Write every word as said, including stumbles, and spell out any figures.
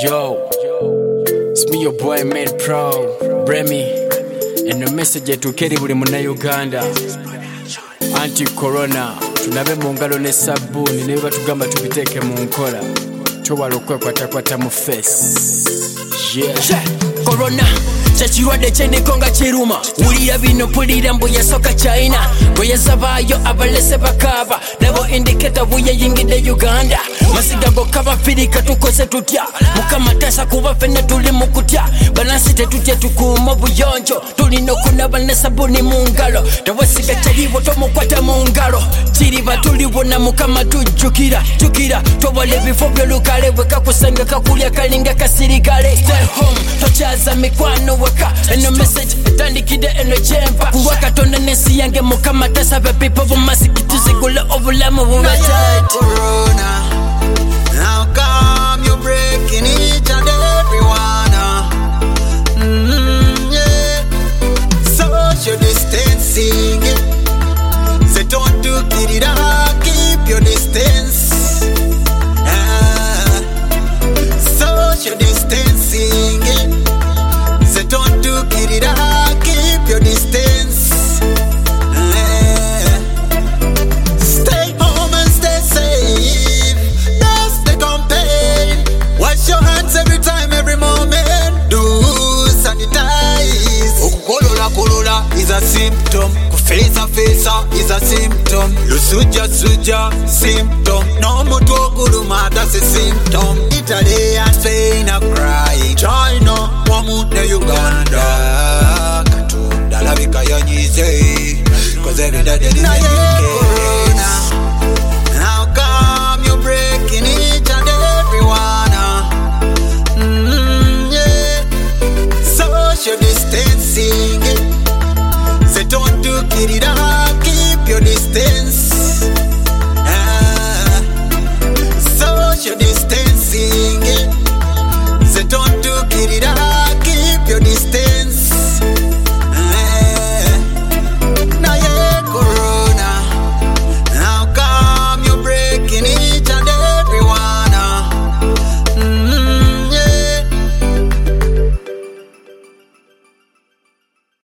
Yo, it's me your boy Made Pro, Bremy, and the message to Keri buli muna Uganda. Anti-corona, tunabe mu ngalo ne sabuni ne batugamba tubiteeke mu nkola. Towala okwekwatakwata mu face. Yeah. Yeah. Corona chachirwadde kyendikonga kiruma wulira bino pulira mbu yasoka China bwe yazabaayo abalese bakaba nabo indiketa buyeyingidde Uganda masiga gokka bafirika tukoze tutya mukama tasa kuba fenna tuli mu kutya balansi tetutya tukuuma obuyonjo tulina okunaba ne sabuni mu ngalo tewasiga kyaliwo tomukwata mu ngalo kiriba tuliwona mukama tujjukira jukira tobala ebifo byolukale bwe kakusanga kakulya kalinga kasirikale stay home tokyaza mikwano waka eno message etandikidde eno gyempa kuwa katonda n'ensi yange mukama tasaba people bumasiki tuzigule obulamu bubatati. Corona, how come you breaking each and every one? Mm-hmm, yeah. Social distancing, say don't do it up, keep your distance. Ah. Social distancing, say don't do it up, keep your distance. Stay home and stay safe. Don't stay campaign. Wash your hands every time, every moment. Do sanitize. Okukolola kolola is a symptom. Kufesa fesa is a symptom. Lusuja suja symptom. No mutu oguluma that's a symptom. Italy and Spain are crying. China wamu ne Uganda. Katunda labika yanyize. Cause every day they Corona, how come you breaking each and every one? Mm-hmm, yeah. Social distancing, say don't do it up, keep your distance.